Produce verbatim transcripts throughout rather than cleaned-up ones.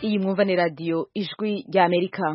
Iyi mwumva ni radio Ijwi rya Amerika.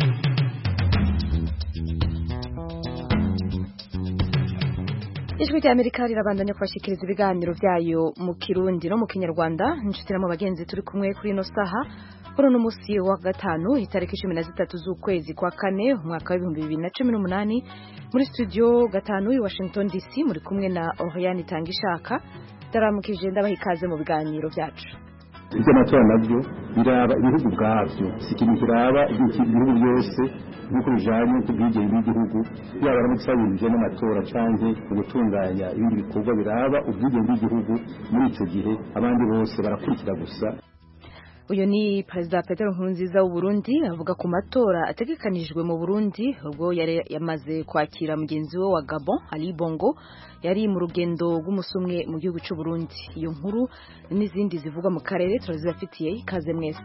Ijwi rya Amerika rirabandanya kubashikiriza ibiganiro byayo mu Kirundi no mu Kinyarwanda. Inshuti mu bagenzi turi kumwe kuri ino saha kuri no musi wa gatanu itariki cumi na zitatu z'ukwezi kwa kane umwaka wa ibihumbi bibiri na cumi n'umunani muri studio gatanu i Washington D C muri kumwe na Oriane Tangishaka. Taramukije ndabaha ikaze mu biganiro byacu. Ibyo matora nabyo biraba ibihugu bwavyo sikiri kiraba ibihugu byose nuko bijanye kubwigenge bw'igihugu yaba aramutsabiye n'amatora canke ubutunganya ibindi bikorwa biraba ubwigenge bw'igihugu muri ico gihe abandi bose barakurikira gusa. Uyo ni President Petero Nkurunziza w'u Burundi avuga ku matora ategekanijwe mu Burundi ubwo yari yamaze kwakira mugenzi we wa Gabon Ali Bongo yari mu rugendo rw'umusumwe mu gihugu cy'u Burundi. Iyo nkuru n'izindi zivugwa mu karere turazibafitiye ikaze mwese.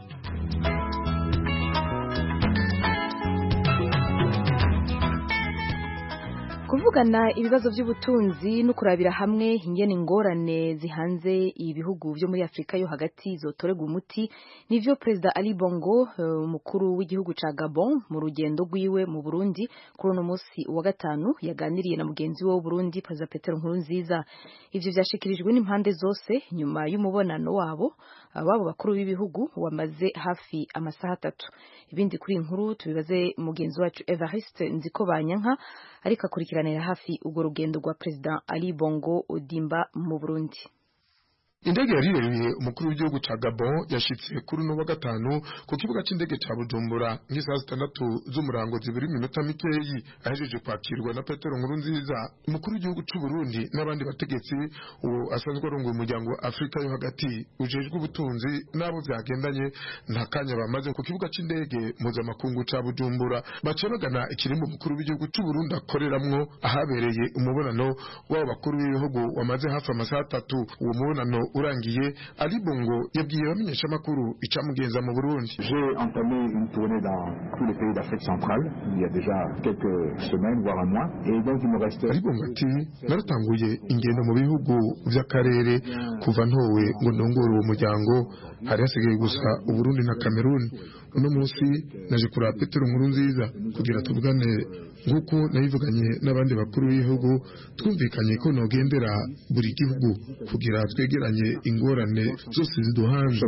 Kuvugana ibibazo by'ubutunzi no kurabira hamwe ingene ingorane zihanze ibihugu byo muri Afrika yo hagati zotorega umuti nivyo President Ali Bongo umukuru uh, w'igihugu ca Gabon mu rugendo rwiwe mu Burundi kuri uno musi wa gatanu yaganiriye na mugenzi we w'u Burundi President Petero Nkurunziza. Ivyo vyashikirijwe n'impande zose nyuma y'umubonano wabo ababo bakuru b'ibihugu wamaze hafi amasaha atatu. Ibindi kuri inkuru tubibaze mugenzi wacu Evariste Nzikobanyanka ariko akurikiranira hafi ugo rugendo rwa President Ali Bongo Odimba mu Burundi. Indege yarireye umukuru w'igihugu ca Gabon yashitse kuri no wa gatanu ku kibuga c'indege ca Bujumbura nk'isaha zitandatu z'umurango zibiri minota mikeyi ahejeje kwakirwa na Petero Nkurunziza umukuru w'igihugu c'u Burundi n'abandi bategetsi uwo asanzwe arongoye umuryango wa Afrika yo hagati ujejwe ubutunzi nabo vyagendanye nta kanya bamaze ku kibuga c'indege mpuzamakungu ca Bujumbura baciye bagana ikirimbo umukuru w'igihugu c'u Burundi akoreramwo ahabereye umubonano w'abo bakuru b'ibihugu wamaze hafi amasaha atatu. Uwo mubonano urangiye Ali Bongo yabwiye abamenyesha makuru icamugenza mu Burundi. J'ai entamé une tournée dans tous les pays d'Afrique centrale il y a déjà quelques semaines voire un mois et donc il me reste. Ali Bongo ati naratanguye ingendo mu bihugu vy'akarere kuva ntowe ngo ndongore uwo muryango hari hasigaye gusa u Burundi na Cameroon. Uno munsi naje kura Petero Nkurunziza kugira tuvugane nguko nabivuganye n'abandi bakuru b'ibihugu twumvikanye ko nogendera buri gihugu kugira twegeranye ingorane zose ziduhanje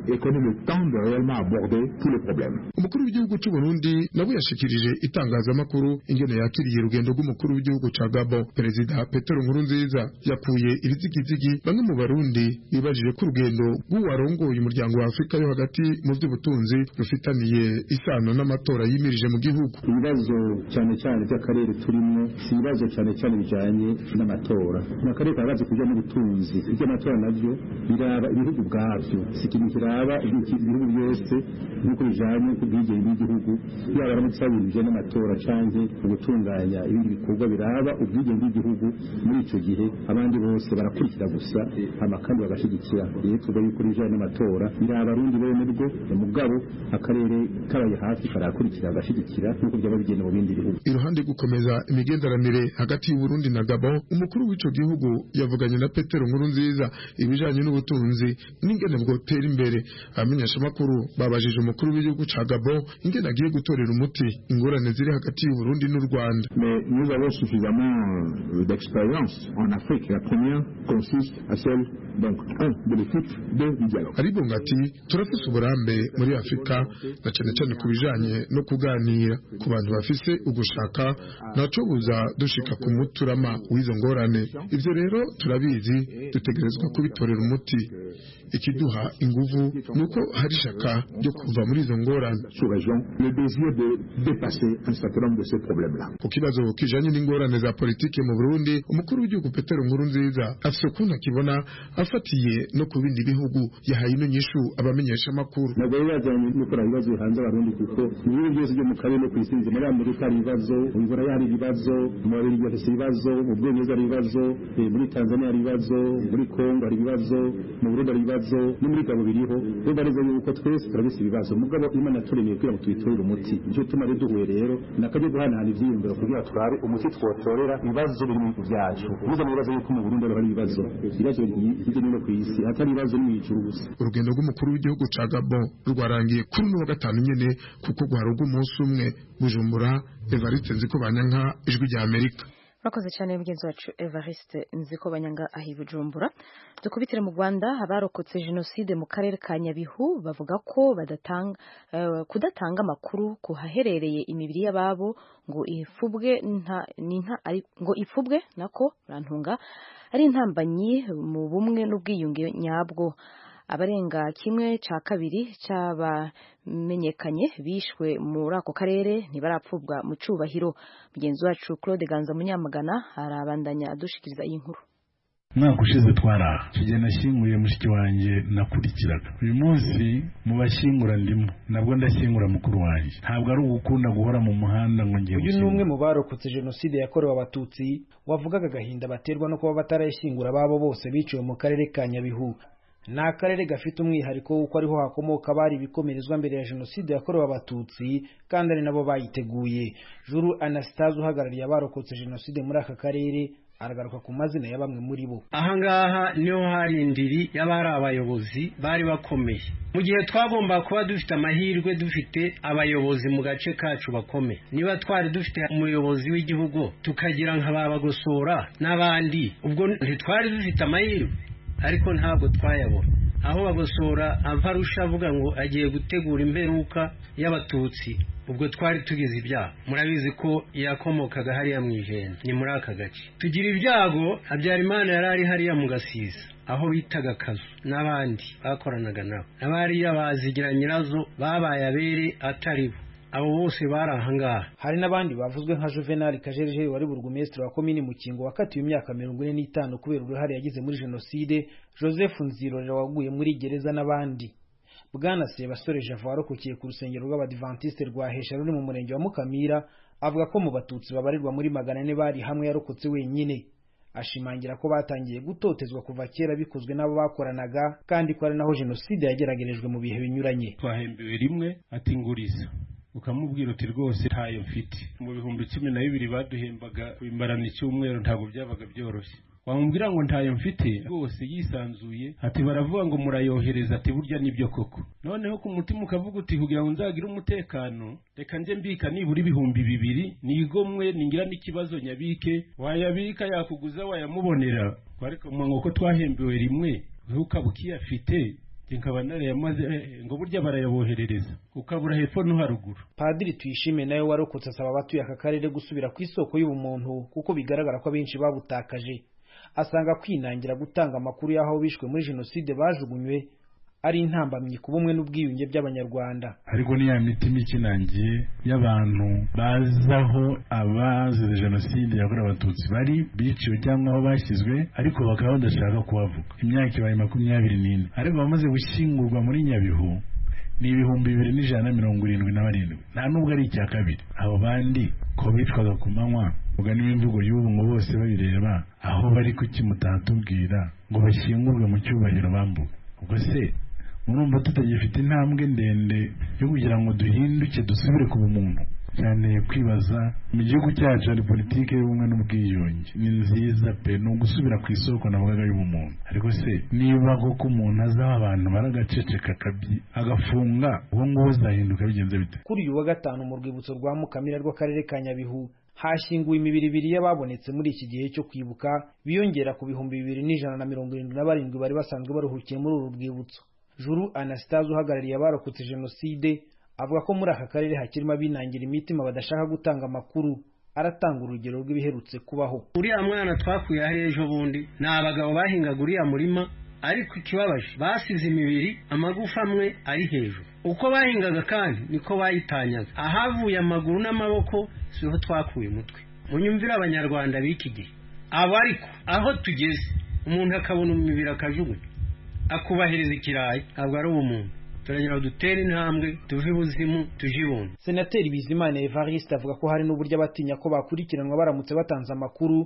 umukuru w'igihugu cy'u Burundi nabo yashikirije itangazamakuru ingene yakiriye urugendo rw'umukuru w'igihugu ca Gabon. Perezida Petero Nkurunziza yakuye ibizigizigi bamwe mu Barundi bibajije ku rugendo rw'uwarongoye umuryango wa Afrika yo hagati mu by'ubutunzi rufitaniye isano n'amatora yimirije mu gihugu. Ibibazo cyane cyane by'akarere turimo si ibibazo cyane cyane bijanye n'amatora n'akarere kabaze kujya mu butunzi ibyo amatora nabyo biraba ibihugu bwavyo sikiri kiraba ibihugu byose nuko bijanye kubwigenge bw'igihugu yaba aramutsabiye n'amatora canke ubutunganya ibindi bikorwa biraba ubwigenge bw'igihugu muri ico gihe abandi bose barakurikira gusa amakandi bagashigikira rero tuvuga yuko bijanye n'amatora biraba arundi bene bwo mugabo akarere kabaye hafi karakurikira agashigikira nuko byaba bigenda mu bindi bihugu. Iruhande gukomeza imigenderanire hagati y'u Burundi na Gabon umukuru w'ico gihugu yavuganye na Petero Nkurunziza ibijanye n'ubutunzi n'ingene bwotera imbere. Abamenyesha makuru babajije umukuru w'igihugu ca Gabon ingene agiye gutorera umuti ingorane ziri hagati y'u Burundi n'u Rwanda. Mais nous avons suffisamment d'expérience en Afrique. La première consiste à celle donc un de l'éthique de dialogue. Ali Bongo ati turafise uburambe muri Afrika na cyane cyane kubijanye no kuganira ku bantu bafise ugushaka naco buza dushika ku muturama w'izo ngorane. Ivyo rero turabizi dutegerezwa kubitorera umuti. Ikiduha inguvu nuko hari shaka ryo kuva muri izo ngorane. Le désir de dépasser un certain nombre de ces problèmes là. Ku kibazo kijanye n'ingorane za politike mu Burundi umukuru w'igihugu Petero Nkurunziza afise ukuntu akibona afatiye no ku bindi bihugu yahaye ino nyishu abamenyesha makuru. Nabwo yazanye nuko ibibazo hanze abarundi kuko ibintu byose byo mu karere no kwisinze muri Amerika ari ibibazo mu Burayi ari ibibazo mu Babirigi bafise ibibazo mu Bwongereza ari ibibazo muri Tanzania ari ibibazo muri Kongo ari ibibazo mu Burundi ari ibibazo no muri gabo biriho bo bareze yuko twese turabise ibibazo mugabo Imana turemeye kugira ngo tubitorere umuti nicyo tuma rero duhuye rero nakaje guhanahana ivyiyumviro kugira turabe umuti twotorera ibibazo biri mu byacu muzo mu bibazo yuko mu Burundi hari ibibazo ibibazo hirya no hino ku isi atari ibibazo n'ijuru gusa. Urugendo rw'umukuru w'igihugu ca Gabon rwarangiye kuri uno wa gatanu nyene kuko rwaruga umunsi umwe Bujumbura. Evariste Nzikobanyanka, Ijwi rya Amerika. Urakoze cyane mugenzi wacu Evariste Nzikobanyanka ahi Bujumbura. Dukubitire mu Rwanda abarokotse jenoside mu karere ka Nyabihu bavuga ko badatanga uh, kudatanga amakuru ku haherereye imibiri y'ababo ngo ifubwe nta ninta ngo ifubwe nako rantunga ari intambanyi mu bumwe n'ubwiyunge nyabwo. Abarenga kimwe ca kabiri c'abamenyekanye bishwe muri ako karere ntibarapfubwa mu cubahiro. Mugenzi wacu Claude Ganza Munyamagana arabandanya adushikiriza iyi nkuru. Mwaka ushize twaraha kigena nashyinguye mushiki wanjye nakurikiraga uyu munsi mu bashyingura ndimo nabwo ndashyingura mukuru wanjye ntabwo ari ugukunda guhora mu muhanda ngo ngiye. Uyu numwe mu barokotse jenoside yakorewe abatutsi wavugaga agahinda baterwa no kuba batarayishyingura babo bose biciwe mu karere ka Nyabihu. Ni akarere gafite umwihariko w'uko ariho hakomoka bari ibikomerezwa mbere ya jenoside yakorewe abatutsi kandi ari nabo bayiteguye. Juru Anastase uhagarariye abarokotse jenoside muri aka karere aragaruka ku mazina ya bamwe muri bo. Ahangaha niho hari indiri y'abari abayobozi bari bakomeye mu gihe twagomba kuba dufite amahirwe dufite abayobozi mu gace kacu bakomeye. Niba twari dufite umuyobozi w'igihugu tukagira nka babagosora n'abandi ubwo ntitwari dufite amahirwe, ariko ntabwo twayabona. Aho bagosora Amparusha avuga ngo agiye gutegura imperuka y'abatutsi ubwo twari tugize ibyaha. Murabizi ko yakomokaga hariya mu Ijenda ni muri aka gace. Tugira ibyago Habyarimana yarari hariya mu Gasiza aho bitaga Kazu n'abandi bakoranaga nabo n'abariya bazigira nyirazo babaye abere atari bo. Abo bose bari ahangaha. Hari n'abandi bavuzwe nka Juvenal Kajeje wari burugumestre wa komini Mukingo wakatiwe imyaka mirongo ine n'itanu kubera uruhare yagize muri jenoside, Joseph Nzirorera waguye muri gereza n'abandi. Bwana Sebasore Java warokokiye ku rusengero rw'Abadventiste rwa Hesha ruri mu murenge wa Mukamira avuga ko mu batutsi babarirwa muri magana ane bari hamwe yarokotse wenyine. Ashimangira ko batangiye gutotezwa kuva kera bikozwe n'abo bakoranaga kandi ko ari naho jenoside yageragerejwe mu bihe binyuranye. Twahembewe rimwe ati nguriza ukamubwira uti rwose ntayo mfite. Mu bihumbi cumi na bibiri baduhembaga kubimarana icyumweru ntabwo byabaga byoroshye. Wamubwira ngo ntayo mfite rwose yisanzuye ati baravuga ngo murayohereza ati burya nibyo koko. Noneho ku mutima ukavuga uti kugira ngo nzagire umutekano reka nje mbika nibura ibihumbi bibiri nigomwe ningira n'ikibazo nyabike wayabika yakuguza wayamubonera. Ariko mwango ko twahembewe rimwe ukabukiye afite nkaba narayamaze ngo burya barayaboherereza ukabura hepfo no haruguru. Padiri Tuyishime nawe warokotse asaba abatuye aka karere gusubira ku isoko y'ubumuntu kuko bigaragara ko abenshi babutakaje. Asanga kwinangira gutanga amakuru y'aho bishwe muri jenoside bajugunywe ari intambamyi ku bumwe n'ubwiyunge by'Abanyarwanda. Ariko ni ya mitima ikinangiye y'abantu bazaho abazize jenoside yakorewe abatutsi bari biciwe cyangwa aho bashyizwe ariko bakaba badashaka kubavuga. Imyaka ibaye makumyabiri n'ine ariko bamaze gushyingurwa muri Nyabihu ni ibihumbi bibiri n'ijana na mirongo irindwi na barindwi. Nta nubwo ari icya kabiri. Abo bandi ko bitwaga ku manywa ubwo n'imvugo y'ubu ngo bose babireba aho bari kukimutatubwira ngo bashyingurwe mu cyubahiro bambuka. Ubwo se murumva tutagifite intambwe ndende yo kugira ngo duhinduke dusubire ku bumuntu? Cyane kwibaza mu gihugu cyacu hari politike y'ubumwe n'ubwiyunge ni nziza pe no gusubira ku isoko navuga y'ubumuntu. Ariko se niba koko umuntu azaho abantu baragaceceka kabyi agafunga uwo ngo zahinduka bigenze bite? Kuri uyu wa gatanu mu rwibutso rwa Mukamira rw'akarere ka Nyabihu hashyinguwe imibiri ibiri y'ababonetse muri iki gihe cyo kwibuka biyongera ku bihumbi bibiri n'ijana na mirongo irindwi na barindwi bari basanzwe baruhukiye muri uru rwibutso. Juru Anastase uhagarariye abarokotse jenoside avuga ko muri aka karere hakirimo abinangira imitima badashaka gutanga amakuru. Aratanga urugero rw'ibiherutse kubaho. Uriya mwana twakuye hari ejo bundi ni abagabo bahingaga uriya murima ariko ikibabaje basize imibiri amagufa amwe ari hejuru. Uko bahingaga kandi niko bayitanyaga. Ahavuye amaguru n'amaboko siho twakuye umutwe. Munyumvira Abanyarwanda b'iki gihe abo ariko aho tugeze umuntu akabona umubiri akajugunya akubahiriza ikirayi ntabwo ari umuntu. Turagira dutere intambwe tuve buzimu tujibona. Senateri Bizimana Evariste avuga ko hari n'uburyo abatinya ko bakurikiranwa baramutse batanze amakuru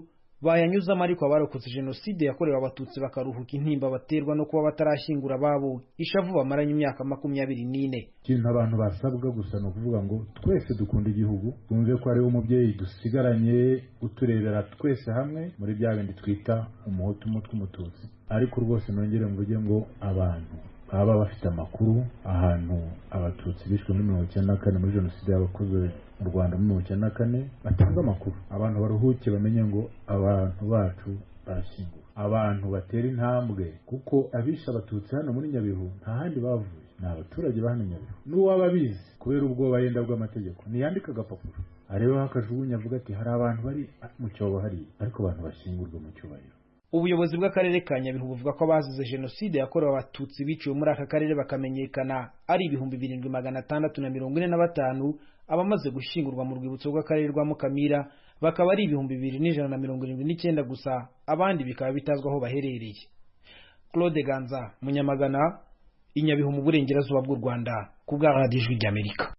bayanyuzamo ariko abarokotse jenoside yakorewe abatutsi bakaruhuka intimba baterwa no kuba batarashyingura ababo ishavu bamaranye imyaka makumyabiri n'ine. ikintu abantu basabwa gusa ni ukuvuga ngo twese dukunda igihugu, twumve ko ariwe umubyeyi dusigaranye uturebera twese hamwe muri bya bindi twita umuhutu umutwe umututsi. ariko rwose nongere mvuge ngo abantu baba bafite amakuru ahantu abatutsi bishwe muri mirongo icyenda na kane muri jenoside yabakozwe mu Rwanda muri mirongo icyenda na kane batanga amakuru, abantu baruhuke bamenye ngo abantu bacu barashyingura, abantu batera intambwe, kuko abisha abatutsi hano muri Nyabihu nta handi bavuye, ni abaturage ba hano Nyabihu. n'uwaba abizi kubera ubwoba yenda bw'amategeko ntiyandika agapapuro arebeho akajugunya avuga ati hari abantu bari mu cyobo hariya, ariko abantu bashyingurwa mu cyubahiro. Ubuyobozi bw'akarere ka Nyabihu buvuga ko abazize jenoside yakorewe abatutsi biciwe muri aka karere bakamenyekana ari ibihumbi birindwi magana atandatu na mirongo ine na batanu, abamaze gushyingurwa mu rwibutso rw'akarere rwa Mukamira bakaba ari ibihumbi bibiri n'ijana na mirongo irindwi n'icyenda gusa, abandi bikaba bitazwi aho baherereye. Claude Ganza, Munyamagana, i Nyabihu mu burengerazuba bw'u Rwanda, ku bwa Radio Ijwi ry'Amerika.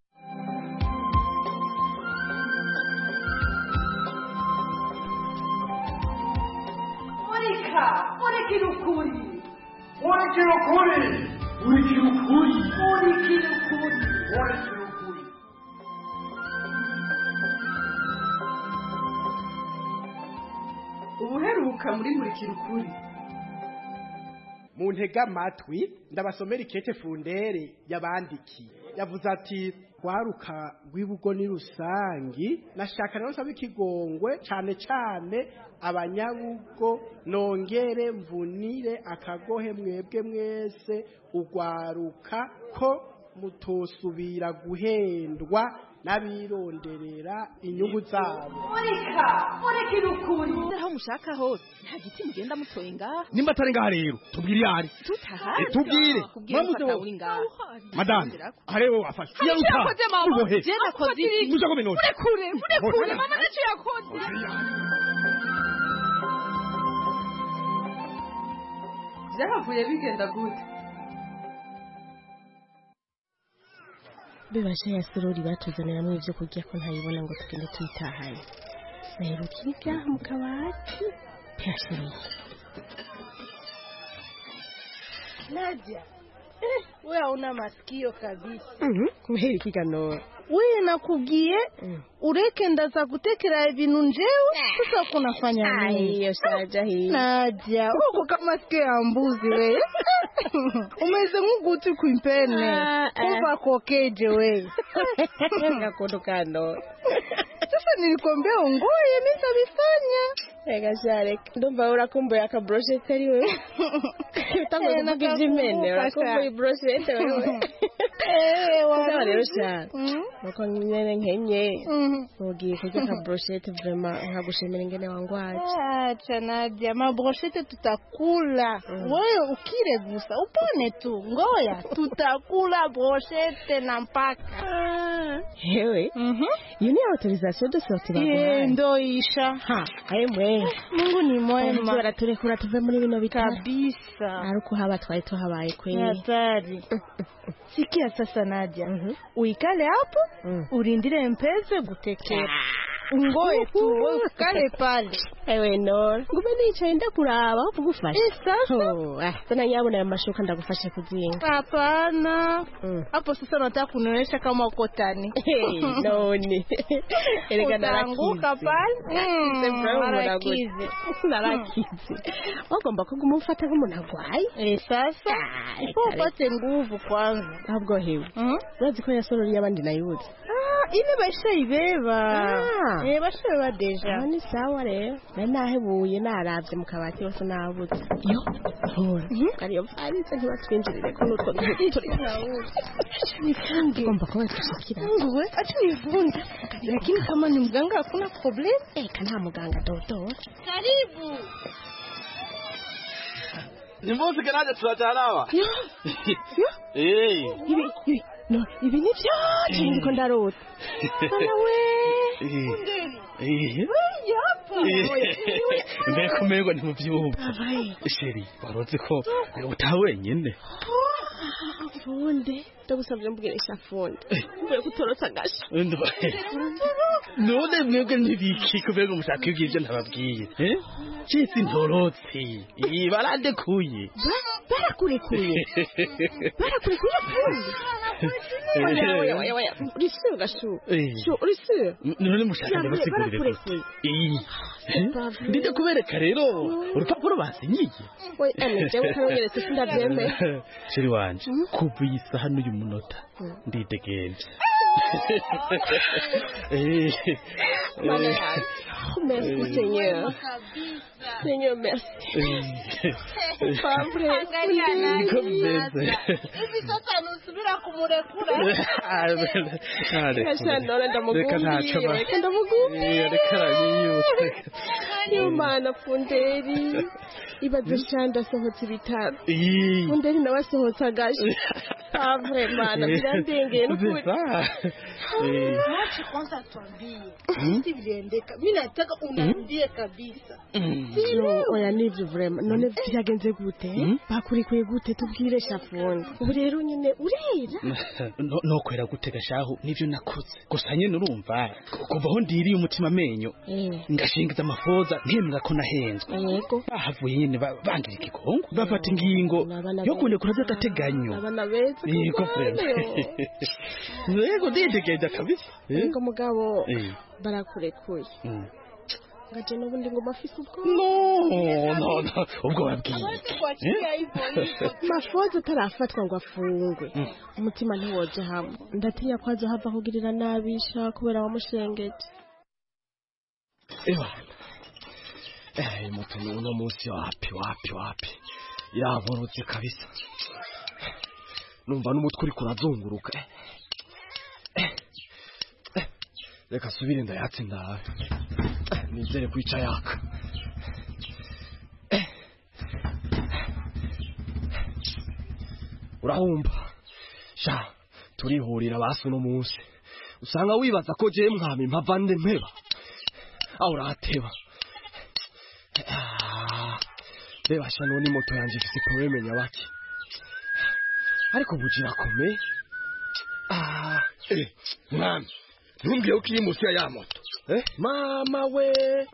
Urikirukuri Urikirukuri Urikirukuri Urikirukuri Urikirukuri Ubuheruka muri Urikirukuri. Mu ntega amatwi ndabasomera ikete Fundere yabandiki yavuze ati kwaruka rw'ibugo ni rusangi, nashaka rero nsaba ikigongwe cyane cyane abanyabugo, nongere mvunire akagohe mwebwe mwese ugwaruka ko mutosubira guhendwa n'abironderera inyungu zabo. Urika Urikirukuri aho mushaka hose nta giti mugenda mutoye ngaha. Nimba atari ngaha rero tubwire ihari. Tutaha e, tubwire mamuze uri ngaha. Madame arewe wafashe ya uta ubohe je nakoze muja ko minota urekure urekure mama nacu yakoze. Byavuye bigenda gute? Bibasha ya sorori batuzaniramo ibyo kurya ko ntayibona ngo tugende tuyitahanye. Naheruka ibyaha mu kabati pyashiriye. Nadia, eh, wewe una masikio kabisa. Mhm, kubera ikiganiro. Wewe nakubwiye mm. ureke ndaza gutekera ibintu njewe sasa kunafanya nini? Hiyo shaja hii. Nadia, uko kama sikio ya mbuzi wewe. Umeze nguguti kuimpene. Ah, Kufa kokeje wewe. Ngakondokano. Sasa nilikwambia ungoye nitabifanya. Ega share. Ndumva urakumbuye aka brochette ari wewe. Utango kuvuga iby'imene urakumbuye brochette wewe. Eh, wala rero share. Nuko nyene nkenye. Ugiye kurya ka brochette vraiment nkagushimira ingene wangwaje. Acha Nadia, ma brochette tutakula. Wewe ukire gusa upone tu. Ngoya tutakula brochette na mpaka. Hewe. Mhm. Yuni autorisation de sortie bago. Eh, ndo isha. Ha, ayemwe. Mungu ni mwema. Bara turekura tuve muri bino bitaro. Kabisa. Aruko haba twari tuhabaye kweli. Hatari. Sikia sasa Nadia. Mm -hmm. Uikale hapo, mm. urindire mpeze gutekera. Ungoye tu, ukale pale. Ewe no. Ngume nicaye ndakuraba kugufasha. Eh sasa. Oh, ah, sana nyabona amashuka ndagufashe kuzinga. Hapana. Hapo mm. sasa nataka kunionyesha kama uko tani. Hey, noni. Erega narakize. pale. Mm. Narakize. Narakize. Ogomba kuguma ufata nk'umuntu agwaye. Eh sasa. Upate nguvu kwanza. Ahubwo hewe. Mhm. Urazi ko yasorori yabandi nayuze. Ah, ile basha ibeba. Ah. Eh basha ibeba deja. Ah, ni sawa rero. Na nahebuye naravye mu kabati hose nabuze. Yo. Hora. Kari yofaritse ntibatwinjirire ko nutwo turi. Nifunge. Ngomba kuba tushikira. Ngwe, acha nivunje. Lakini kama ni mganga hakuna problem. Eh, kana muganga dodo. Karibu. Nimbuzi kanaje turajanawa. Yo. Yo. Eh. Ibi ibi no, ibi ni byaje ndiko ndarota. Sana we. Eh. Yapa. Mbeko mego ni muvyumva. Sheri, baroze ko utawenyene. funde ndagusabye mbwirisha funde mvuye kutorotsa gasha none mwebwe ntibiki kubera umushaka ibyo ntababwiye eh cyisi ntorotse barandekuye barakurekuye barakurekuye funde oya oya oya oya urisuye gashu sho urisuye none mushaka ndabasigurire ndinde kubereka rero urupapuro basinyiye oya ane jewe karonyeretse sindabyemeye shiri wanje kuva iyi saha n'uyu munota ndidegenje merci Seigneur Seigneur merci Pavre hivi sasa nusubira kumurekura Kasha ndora ndamugumbiye reka ndamugumbiye reka ranyiyutse yo mana Funderi ibaze shanda sohotse ibitaro Funderi nawe sohotse agashi Pavre mana birandengeye n'ukuri Mwache kwanza tuambie hivi viliendeka mimi nataka uniambie kabisa Sio oya nivyo vrema none byagenze gute bakurikuye gute tubwire shafundi ubu rero nyine urera no kwera gutega shahu nivyo nakoze gusa nyene urumva kuva aho ndiriye umutima amenyo ngashingiza amafoza nkemera ko nahenzwe yego bahavuye nyene bangira ikigongo bafata ingingo yo kunde kuraza agateganyo abana beza yego vrema yego ndidegeje kabisa yego mugabo barakurekuye ngaje nubundi ngo mafise ubwo no no no ubwo babwiye mafoza tarafatwa ngo afungwe umutima ntiwoje hamwe ndatinya kwazo hava kugirira nabisha kubera wamushengeje ewa eh moto uno munsi wapi wapi wapi yavorotse kabisa numva n'umutwe uri kurazunguruka reka subire ndayatse ndawe nizere kwica yaka urahumba sha turihurira baso no munsi usanga wibaza ko je mwami mpavande mpeba aho urateba reba sha none moto yanje ifise probleme nyabaki ariko bugira kome ah eh mwami ntumbwiye ko iyi musi ya moto eh mama we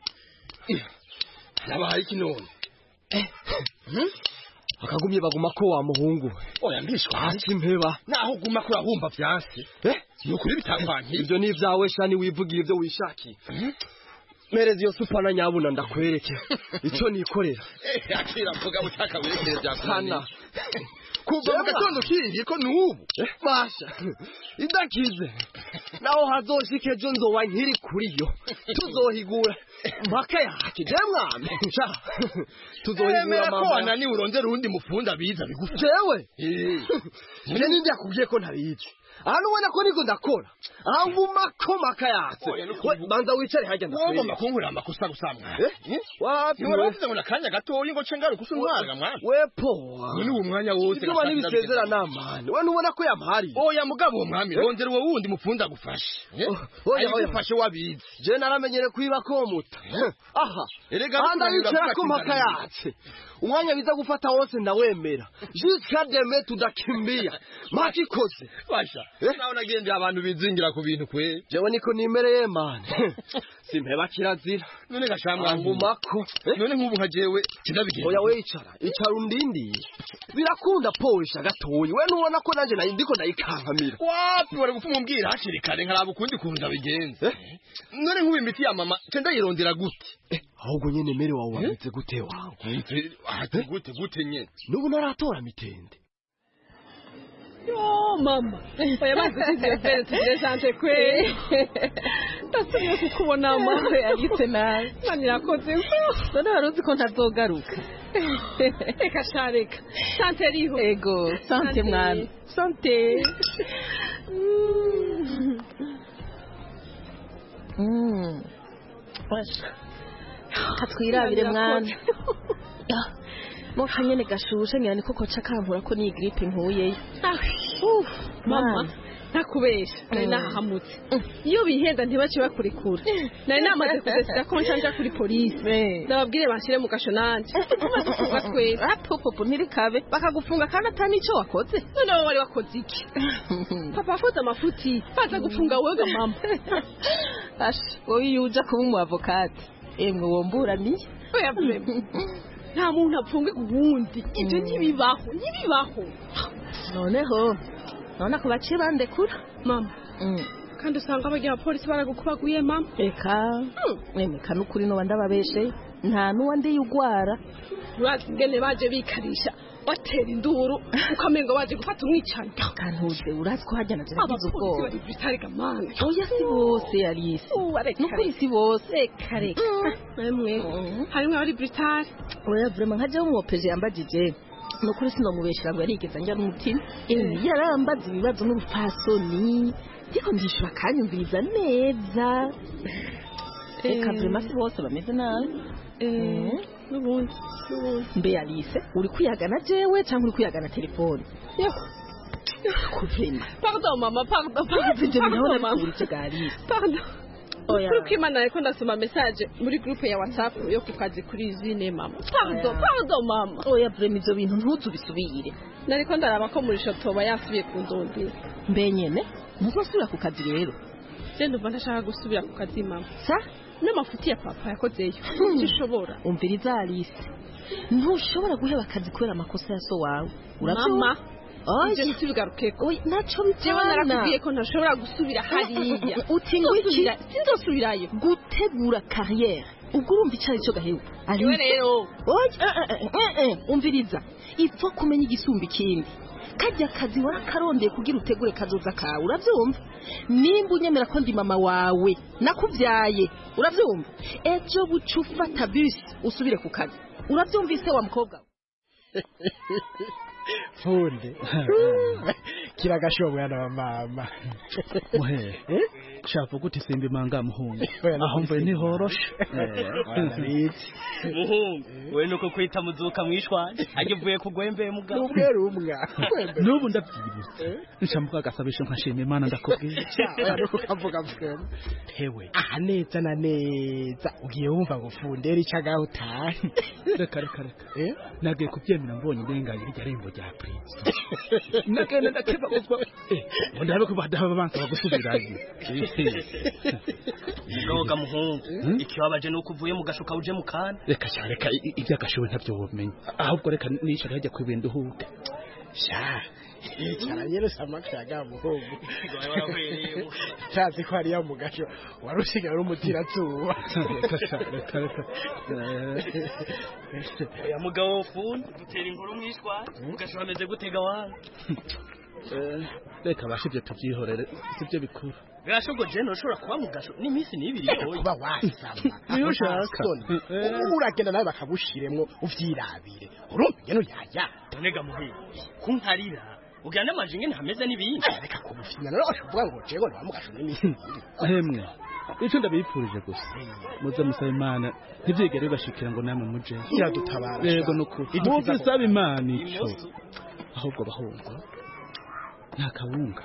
nabaye iki none eh akagumye baguma ko wa muhungu oya mbishwa hasi mpeba naho uguma ko yahumba vyanse eh nukuri bitangwanki ibyo ni vyawe shani wivugira ivyo wishaki merezi yo supana nyabuna ndakwereke ico nikorera eh akira mvuga butaka werekere bya sana kuva mu gatondo kiri ko nubu basha idakize naho hazoshike jo nzowa nkiri kuri yo tuzohigura mpaka yake je mwami sha tuzohigura mama ko nani urondera urundi mufunda biza bigufi jewe eh nje nindi akubwiye ko ntabizi hano ubona ko niko ndakora ahanguma ko maka yatse banza wicare hajya ndakwereka ngomba kunkura amakosa gusamwa eh wapi wavuze ngo nakanya gatoyi ngo cengara kusuntwaga mwana wepo ni uwo mwanya wose ibyo bani bisezera namane we nubona ko yampari oya mugabo uwo mwami rondera uwo wundi mufunda gufashe oya oya fashe wabizi je naramenyere kwiba ko muta aha erega ndabikira ko maka yatse umwanya biza gufata wose ndawemera jusqu'à demain tudakimbia makikoze basha naho nagendeye abantu bizingira ku bintu kwe jewe niko nimereye man simpeba kirazira none gashamwa ngumako none nk'ubu nka jewe kinabigenda oya we icara icara undindi birakunda polisha gatoyi we nubona ko nanje nayi ndiko ndayikankamira wapi wari gupfa mumbwira hashiri kare nkaraba ukundi kunza bigenze none nk'ubu imiti ya mama cenda yirondera gute ahubwo nyene mere wawe wameze gute wawe ati gute gute nyene nubu naratora mitende yo mama oya bazi kizyo vere tujejante kwe ndasubiye kukubona mama yagitse nawe mani yakoze none wari uzi ko ntazogaruka reka shareka sante riho ego sante mwana sante mm katwirabire mwana Mokanyene gashushe nyane koko cakankura ko ni gripe nkuye. Uf, mama. ntakubesha nari nahahamutse iyo bihenda ntibace bakurekura nari namaze kudesida ko nshanja kuri polisi ndababwire banshyire mu gasho nanje tumaze kufunga twese popopo ntirikabe bakagufunga kandi atari nicyo wakoze none wowe wari wakoze iki papa akoze amafuti baza gufunga wewe mama wowe iyo uja kuba umu avokate emwe womburaniye oya vrema nta muntu apfunge uwundi ibyo ntibibaho ntibibaho noneho none ko baciye bandekura mama kandi usanga abagira polisi baragukubaguye mama eka emeka n'ukuri no ndababeshe nta n'uwa ndi yugwara urazingene baje bikarisha batera induru ukamenga baje gufata umwicana kantuze urazi ko hajyana zira bizo ubwoba bari bitari gamana oya si bose Alice n'ukuri si bose kare namwe harimo abari Britare oya vraiment nkaje umwopeje yambagije nukuri sinomubeshera ngo yarigeza njya n'umutima eh yarambaza ibibazo n'ubufasoni ndiko ndishura kanyumviriza neza eka vraiment si bose bameze nabi eh nubundi mbe Alice uri kwiyagana jewe cyangwa uri kwiyagana telefone yo kuvima pardon mama pardon pardon mama uri cegari pardon oya kuri kwimana ariko ndasoma message muri groupe ya WhatsApp yo kukazi kuri izine mama pardon pardon mama oya vraiment ibyo bintu ntuzubisubire nariko ndaraba ko muri shotoba yasubiye kundondera mbe nyene ntuzosubira ku kazi rero je ndumva ntashaka gusubira ku kazi mama sa n'amafuti ya papa yakozeyo ntushobora umviriza Alice ntushobora guheba akazi kubera amakosa ya so wawe mama Ije ntibigaruke ko naco bitewe narakubwiye ko ntashobora gusubira hariya utingo iki sinzosubirayo gutegura carrière ubwo urumva icari cyo gahewe ariwe rero umviriza ipfa kumenya igisumba ikindi kajya kazi warakarondeye kugira utegure kazoza kawe uravyumva nimba unyemera ko ndi mama wawe nakuvyaye uravyumva ejo bucufata bus usubire ku kazi uravyumvise wa mukobwa Funde kiragasho mwana wa mama muhe eh shapo kuti simbi manga muhungu aho mve ni horoshe muhungu we nuko kwita muzuka mwishwanje agivuye kugwembe mugabo ubwe rumwa nubu ndabyibutse nshambuka gasabisho nkashima Imana ndakubwiye ariko kavuga mfema hewe aha neza na neza ugiye wumva ngo fundera icagaho utari reka reka reka eh nagiye kubyemera mbonye ndengaye irya rembo rya prince nakene ndakeba ubwo eh ndabe ko badaha banka bagusubirayo Ngoga muhungu ikibabaje nuko uvuye mu gashuka uje mu kana reka cyareka ibya gashuwe ntabyo womenye ahubwo reka nishaka hajya kwibenda uhuke sha cyara yero samakaga muhungu tazi ko ari ya mugasho warusiga uri umutira tuba reka reka ya mugabo funi dutera inkuru mwishwa mugasho ameze gutega wangu reka bashibye tubyihorere sibyo bikuru gashogo je no shora kuba mugasho ni minsi nibiri yoye kuba wasama niyo ushaka uragenda nawe bakabushiremwo uvyirabire urumva ngeno yaya nega muhiye kunkarira uganda majinge ntameze nibindi reka kubufinya rero ashuvuga ngo jego ni bamugasho ni minsi ahemwe icyo ndabipfurije gusa muze musaba Imana ntibyigere bashikira ngo namwe muje iradutabara yego nukuri muze saba Imana ico ahubwo bahunga nta kawunga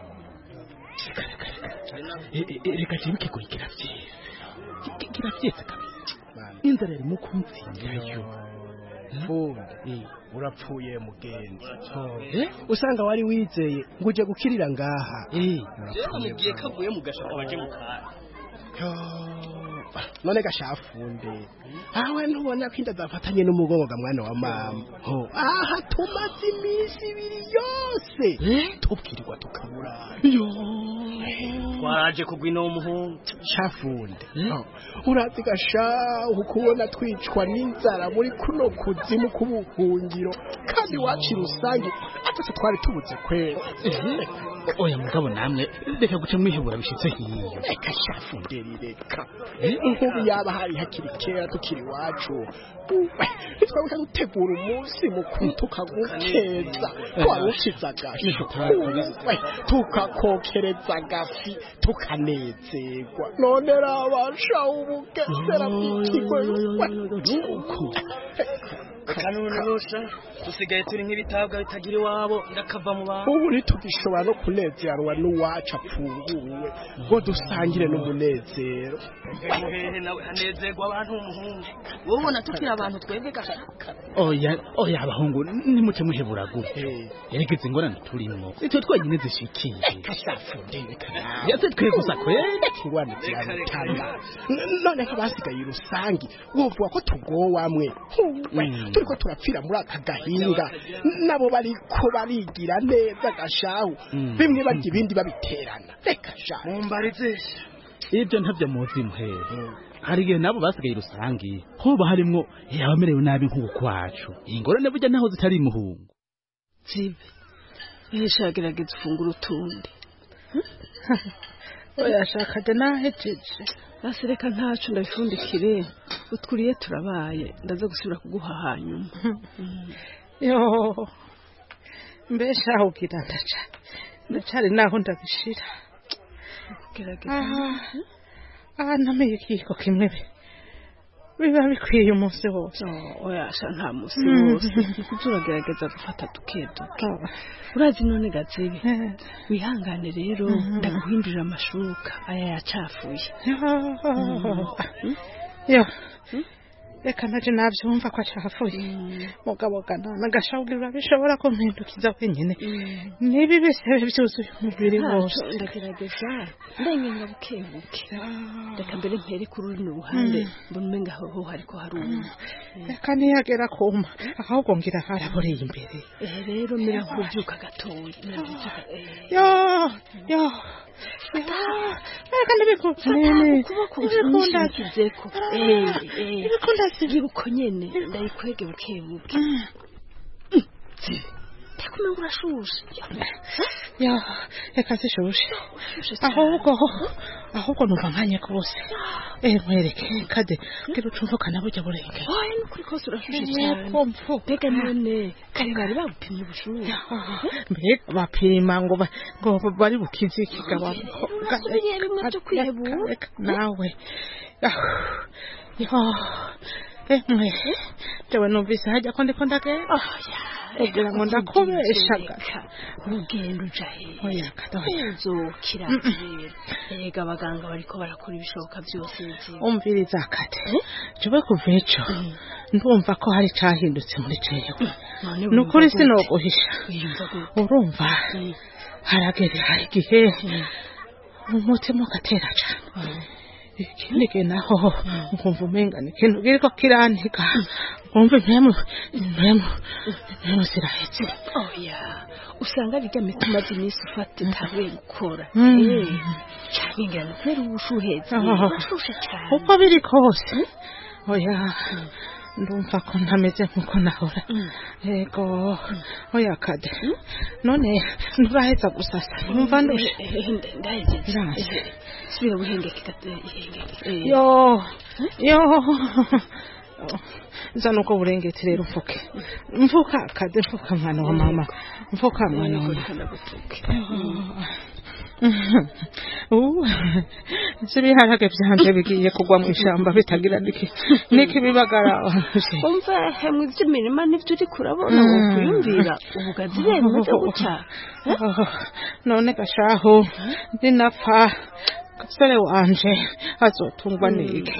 reka chibuke kurikira vyese kira vyese kabisa inzara iri mu kunzirayo funde urapfuye mugenzi usanga wari wizeye ngo uje gukirira ngaha mugiye kavuye mu gashaka baje mu kana none gashafunde awe ntubona ko inda zafatanye n'umugongo ga mwana wa mama ho aha tumaze iminsi ibiri yose tubwirirwa tukabura yo twaraje kugwina umuhungu shafunde urazi gasha ukubona twicwa n'inzara muri kuno kuzimu kubuhungiro kandi waci rusange atose twari tubuze kwera oya mugabo namwe reka guca mwihebura bishitse hiyo reka shafunde reka nkubu yaba hari hakiri kera tukiri wacu twabasha gutegura umunsi mukuru tukagukeza twarushiza gasho tukakokereza gafi tukanezerwa none rabasha ubugesera bw'ikigo kanunusha dusigaye turi nk'ibitabwa bitagira iwabo ndakava mu bantu ubu ntitugishobora no kunezerwa n'uwacu apfunguwe ngo dusangire n'umunezero hehe nawe hanezerwa abantu umuhungu wowe ubona tukiri abantu twebwe gashaka oya oya abahungu nimuce muhebura gute yerekeze ingorane turimo icyo twonyine zishikiye kasafundika yase twe gusa kwenda kingwane cyane none ko basigaye rusangi wovuga ko tugowamwe turiko turapfira muri aka gahinga nabo bariko barigira neza gashahu bimwe barya ibindi babiterana reka sha mumbarize ibyo ntabyo muzi muhere hari igihe nabo basigaye rusangi hoba harimwo yabamerewe nabi nk'uko kwacu ingorane burya naho zitari muhungu zibe nishagerageza ufungura utundi oyashaka de nahejeje basireka ntacu ndabifundikire utwuriye turabaye ndaza gusubira kuguha hanyuma yo mbesha ugira ndaca ndacari naho ndabishira gerageza ah namenye kiko kimwe biba bikwiye umunsi wose oyasha nta munsi wose kuzuragerageza gufata dukeduke urazi none gazibi wihangane rero ndaguhindurira amashuka aya yacafuye yo reka naje navyumva ko acafuye mugabo gana nagashawgira bishobora ko mpindukiza wenyene nibi bisebe byuzuye umubiri wose ndagerageza ndengenga bukebuke reka mbere mpere kuri runo ruhande mbona umenga aho hariko haruma reka niyagera kuma ahubwo ngira haraboreye imbere eh rero mira kubyuka gatoya yo yo reka ndabikunda kubakunda kizeko eh eh bikunda sigira uko nyene ndayikwege bukebuke takumenga urashushe ya reka zishushe ahubwo ahubwo numva nkanye kose eh mwereke kade kero cumvukana burya burenge oya nukuri kose urashushe cyane mbega none kare bari bagupimye ubushuhe mbega bapima ngo ngo bari bukize kigaba gasubiriye bimwe byo kwihebura nawe yo eh mwe jewe numvise hajya ko ndiko ndagenda kugira ngo ndakubeshaga urugendo ujahe oya kadoya uzokira ega abaganga bariko barakora ibishoboka byose umviriza kate jewe kuveco ndumva ko hari cahindutse muri jewe nukuri sinoguhisha urumva haragere hari gihe umutima ugatera cane ikindi gihe naho nkumva umenga ni ikintu kiriko kirantika nkumva impemu impemu impemu zirahetse oya usanga ari rya mitima z'iminsi ufata itabuye gukora cyabingana kubera ubushuhezi urashushe cyane uko biri kose oya ndumva ko ntameze nkuko nahora yego oya kade none nturaheza gusasa numva ndushe ndahejeje subira buhengeke ihengeke yo yo zana uko burengetse rero mfuke mfuka kade mfuka mwana wa mama mfuka mwana wa mama ubu zibiharage byanje bigiye kugwa mu ishamba bitagira niki niki bibagara umva hemwe z'imirima nivyo uri kurabona ukuyumvira ubugazi bemwe cyo guca none gashaho ninapfa gasore wanje azotungwa niki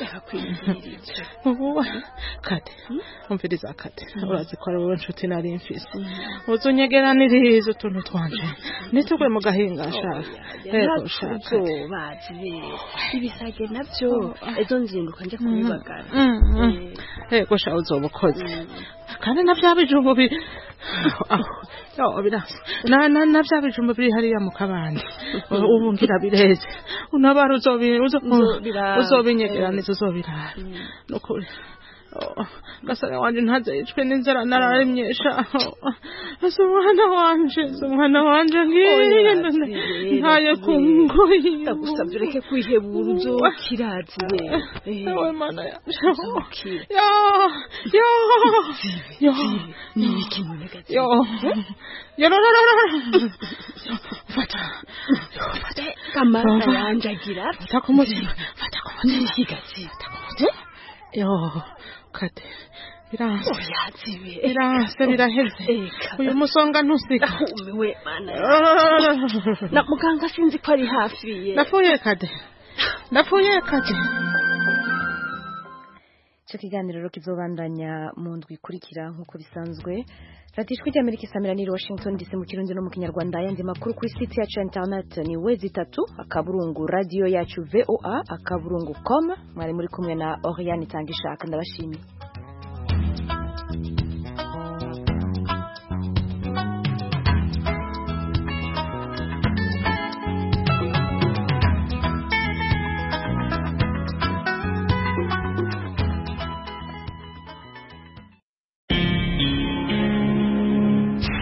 ubu kate umviriza kate urazi ko ari wowe nshuti nari mfise uzunyegeraniriza utuntu twanje nitugwe mu gahinga shaka yego shaka bazi ibisage navyo ezo nzinduka nje kubibagara yego shaka uzobukoze kandi navyabijumbu bi yo birasa na na navyabijumbu biri hariya mu kabandi ubu ngira bireze unabara uzobi uzobinyegeraniza uzobirara nukuri gasore wanje ntazicwe n'inzara nararimyesha umwana wanje umwana wanje ngiye ntaye kungoyi ndagusabye reke kwihebura uzokirazi we ewe mana ya yo yo yo ni iki munegati yo yo no no no fata fata kamara yanje agira fata kumutima fata kumutima higati fata kumutima yo kate biranse oyazibe biranse biraheze uyu musonga ntusika umiwe mana na muganga sinzi ko ari hafi ye napfuye kade napfuye kade. Icyo kiganiro rero kizobandanya mu ndwi ikurikira nk'uko bisanzwe. Radio Ijwi ry'Amerika isamira ni Washington D C mu Kirundi no mu Kinyarwanda. Yandi makuru kuri site yacu ya internet ni wezi tatu akaburungu radio yacu V O A akaburungu com. Mwari muri kumwe na Oriane Tangishaka ndabashimiye.